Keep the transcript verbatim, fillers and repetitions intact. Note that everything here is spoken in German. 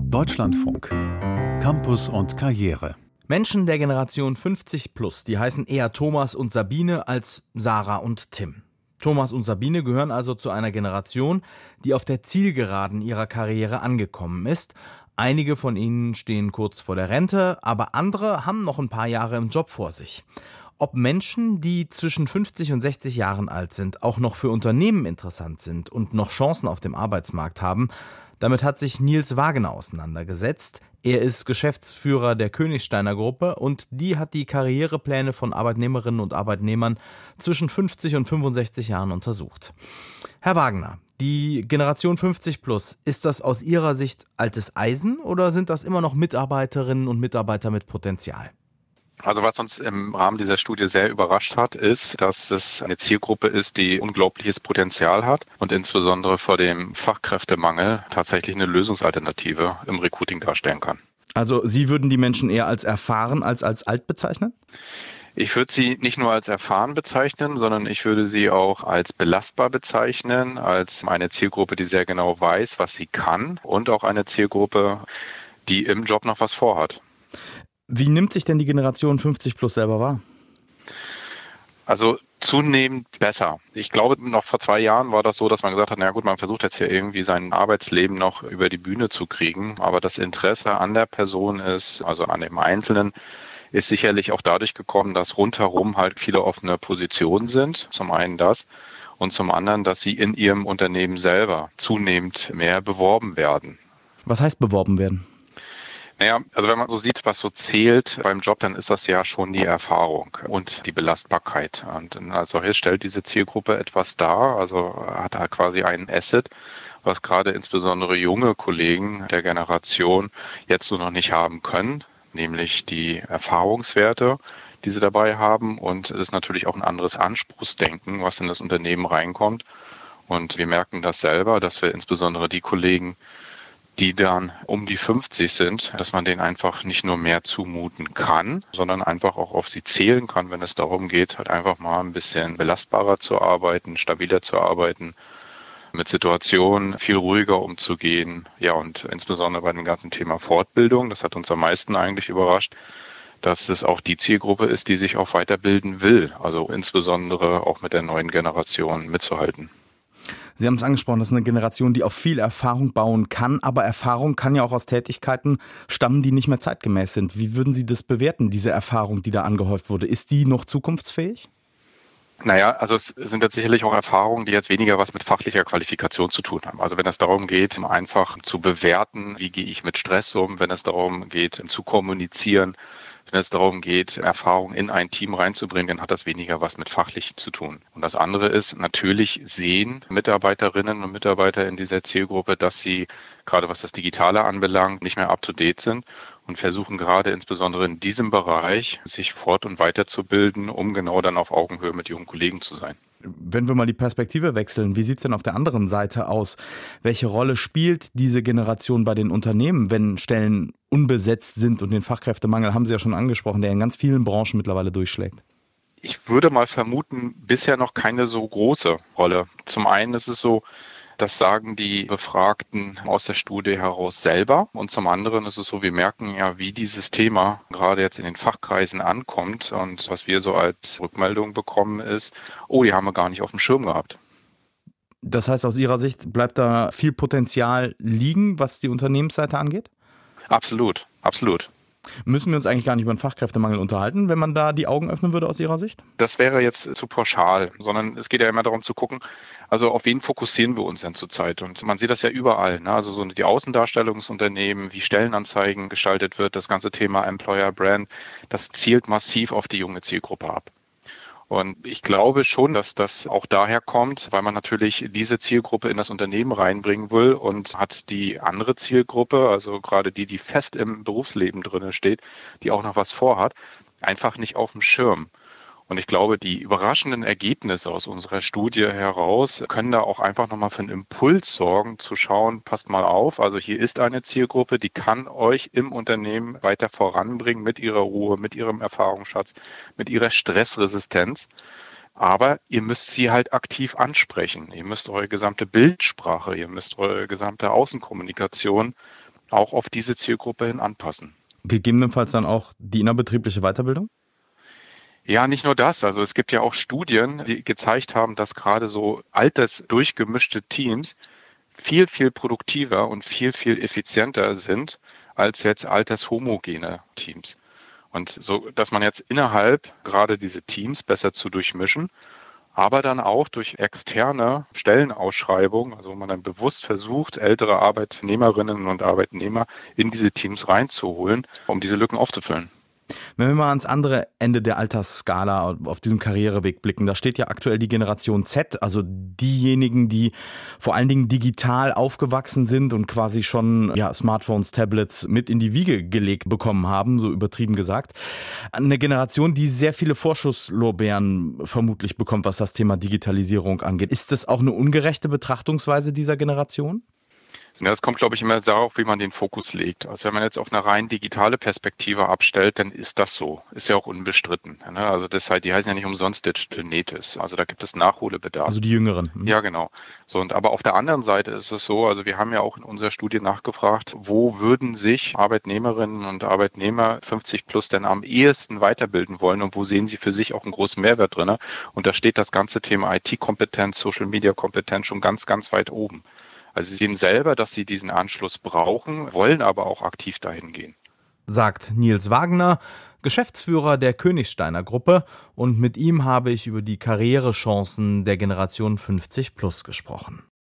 Deutschlandfunk. Campus und Karriere. Menschen der Generation fünfzig plus, die heißen eher Thomas und Sabine als Sarah und Tim. Thomas und Sabine gehören also zu einer Generation, die auf der Zielgeraden ihrer Karriere angekommen ist. Einige von ihnen stehen kurz vor der Rente, aber andere haben noch ein paar Jahre im Job vor sich. Ob Menschen, die zwischen fünfzig und sechzig Jahren alt sind, auch noch für Unternehmen interessant sind und noch Chancen auf dem Arbeitsmarkt haben, damit hat sich Nils Wagener auseinandergesetzt. Er ist Geschäftsführer der Königsteiner Gruppe und die hat die Karrierepläne von Arbeitnehmerinnen und Arbeitnehmern zwischen fünfzig und fünfundsechzig Jahren untersucht. Herr Wagener, die Generation fünfzig plus, ist das aus Ihrer Sicht altes Eisen oder sind das immer noch Mitarbeiterinnen und Mitarbeiter mit Potenzial? Also was uns im Rahmen dieser Studie sehr überrascht hat, ist, dass es eine Zielgruppe ist, die unglaubliches Potenzial hat und insbesondere vor dem Fachkräftemangel tatsächlich eine Lösungsalternative im Recruiting darstellen kann. Also Sie würden die Menschen eher als erfahren als als alt bezeichnen? Ich würde sie nicht nur als erfahren bezeichnen, sondern ich würde sie auch als belastbar bezeichnen, als eine Zielgruppe, die sehr genau weiß, was sie kann und auch eine Zielgruppe, die im Job noch was vorhat. Wie nimmt sich denn die Generation fünfzig plus selber wahr? Also zunehmend besser. Ich glaube, noch vor zwei Jahren war das so, dass man gesagt hat, na gut, man versucht jetzt hier irgendwie sein Arbeitsleben noch über die Bühne zu kriegen. Aber das Interesse an der Person ist, also an dem Einzelnen, ist sicherlich auch dadurch gekommen, dass rundherum halt viele offene Positionen sind. Zum einen das und zum anderen, dass sie in ihrem Unternehmen selber zunehmend mehr beworben werden. Was heißt beworben werden? Naja, also wenn man so sieht, was so zählt beim Job, dann ist das ja schon die Erfahrung und die Belastbarkeit. Und als solches stellt diese Zielgruppe etwas dar, also hat halt quasi ein Asset, was gerade insbesondere junge Kollegen der Generation jetzt so noch nicht haben können, nämlich die Erfahrungswerte, die sie dabei haben. Und es ist natürlich auch ein anderes Anspruchsdenken, was in das Unternehmen reinkommt. Und wir merken das selber, dass wir insbesondere die Kollegen, die dann um die fünfzig sind, dass man denen einfach nicht nur mehr zumuten kann, sondern einfach auch auf sie zählen kann, wenn es darum geht, halt einfach mal ein bisschen belastbarer zu arbeiten, stabiler zu arbeiten, mit Situationen viel ruhiger umzugehen. Ja, und insbesondere bei dem ganzen Thema Fortbildung, das hat uns am meisten eigentlich überrascht, dass es auch die Zielgruppe ist, die sich auch weiterbilden will, also insbesondere auch mit der neuen Generation mitzuhalten. Sie haben es angesprochen, das ist eine Generation, die auf viel Erfahrung bauen kann, aber Erfahrung kann ja auch aus Tätigkeiten stammen, die nicht mehr zeitgemäß sind. Wie würden Sie das bewerten, diese Erfahrung, die da angehäuft wurde? Ist die noch zukunftsfähig? Naja, also es sind jetzt sicherlich auch Erfahrungen, die jetzt weniger was mit fachlicher Qualifikation zu tun haben. Also wenn es darum geht, einfach zu bewerten, wie gehe ich mit Stress um, wenn es darum geht, zu kommunizieren, wenn es darum geht, Erfahrung in ein Team reinzubringen, dann hat das weniger was mit fachlich zu tun. Und das andere ist, natürlich sehen Mitarbeiterinnen und Mitarbeiter in dieser Zielgruppe, dass sie, gerade was das Digitale anbelangt, nicht mehr up-to-date sind und versuchen gerade insbesondere in diesem Bereich, sich fort- und weiterzubilden, um genau dann auf Augenhöhe mit jungen Kollegen zu sein. Wenn wir mal die Perspektive wechseln, wie sieht es denn auf der anderen Seite aus? Welche Rolle spielt diese Generation bei den Unternehmen, wenn Stellen unbesetzt sind und den Fachkräftemangel, haben Sie ja schon angesprochen, der in ganz vielen Branchen mittlerweile durchschlägt? Ich würde mal vermuten, bisher noch keine so große Rolle. Zum einen ist es so, das sagen die Befragten aus der Studie heraus selber. Und zum anderen ist es so, wir merken ja, wie dieses Thema gerade jetzt in den Fachkreisen ankommt. Und was wir so als Rückmeldung bekommen ist, oh, die haben wir gar nicht auf dem Schirm gehabt. Das heißt, aus Ihrer Sicht bleibt da viel Potenzial liegen, was die Unternehmensseite angeht? Absolut, absolut. Müssen wir uns eigentlich gar nicht über den Fachkräftemangel unterhalten, wenn man da die Augen öffnen würde aus Ihrer Sicht? Das wäre jetzt zu pauschal, sondern es geht ja immer darum zu gucken, also auf wen fokussieren wir uns denn zurzeit? Und man sieht das ja überall, ne? Also so die Außendarstellung des Unternehmens, wie Stellenanzeigen gestaltet wird, das ganze Thema Employer Brand, das zielt massiv auf die junge Zielgruppe ab. Und ich glaube schon, dass das auch daher kommt, weil man natürlich diese Zielgruppe in das Unternehmen reinbringen will und hat die andere Zielgruppe, also gerade die, die fest im Berufsleben drin steht, die auch noch was vorhat, einfach nicht auf dem Schirm. Und ich glaube, die überraschenden Ergebnisse aus unserer Studie heraus können da auch einfach nochmal für einen Impuls sorgen, zu schauen, passt mal auf, also hier ist eine Zielgruppe, die kann euch im Unternehmen weiter voranbringen mit ihrer Ruhe, mit ihrem Erfahrungsschatz, mit ihrer Stressresistenz. Aber ihr müsst sie halt aktiv ansprechen. Ihr müsst eure gesamte Bildsprache, ihr müsst eure gesamte Außenkommunikation auch auf diese Zielgruppe hin anpassen. Gegebenenfalls dann auch die innerbetriebliche Weiterbildung? Ja, nicht nur das. Also es gibt ja auch Studien, die gezeigt haben, dass gerade so altersdurchgemischte Teams viel, viel produktiver und viel, viel effizienter sind als jetzt altershomogene Teams. Und so, dass man jetzt innerhalb gerade diese Teams besser zu durchmischen, aber dann auch durch externe Stellenausschreibungen, also wo man dann bewusst versucht, ältere Arbeitnehmerinnen und Arbeitnehmer in diese Teams reinzuholen, um diese Lücken aufzufüllen. Wenn wir mal ans andere Ende der Altersskala auf diesem Karriereweg blicken, da steht ja aktuell die Generation Z, also diejenigen, die vor allen Dingen digital aufgewachsen sind und quasi schon ja, Smartphones, Tablets mit in die Wiege gelegt bekommen haben, so übertrieben gesagt. Eine Generation, die sehr viele Vorschusslorbeeren vermutlich bekommt, was das Thema Digitalisierung angeht. Ist das auch eine ungerechte Betrachtungsweise dieser Generation? Ja, das kommt, glaube ich, immer darauf, wie man den Fokus legt. Also wenn man jetzt auf eine rein digitale Perspektive abstellt, dann ist das so. Ist ja auch unbestritten. Also das heißt, die heißen ja nicht umsonst Digital Natives. Also da gibt es Nachholbedarf. Also die Jüngeren. Mhm. Ja, genau. So, und aber auf der anderen Seite ist es so, also wir haben ja auch in unserer Studie nachgefragt, wo würden sich Arbeitnehmerinnen und Arbeitnehmer fünfzig plus denn am ehesten weiterbilden wollen und wo sehen sie für sich auch einen großen Mehrwert drin? Und da steht das ganze Thema I T-Kompetenz, Social-Media-Kompetenz schon ganz, ganz weit oben. Also sie sehen selber, dass sie diesen Anschluss brauchen, wollen aber auch aktiv dahin gehen. Sagt Nils Wagner, Geschäftsführer der Königsteiner Gruppe, und mit ihm habe ich über die Karrierechancen der Generation fünfzig plus gesprochen.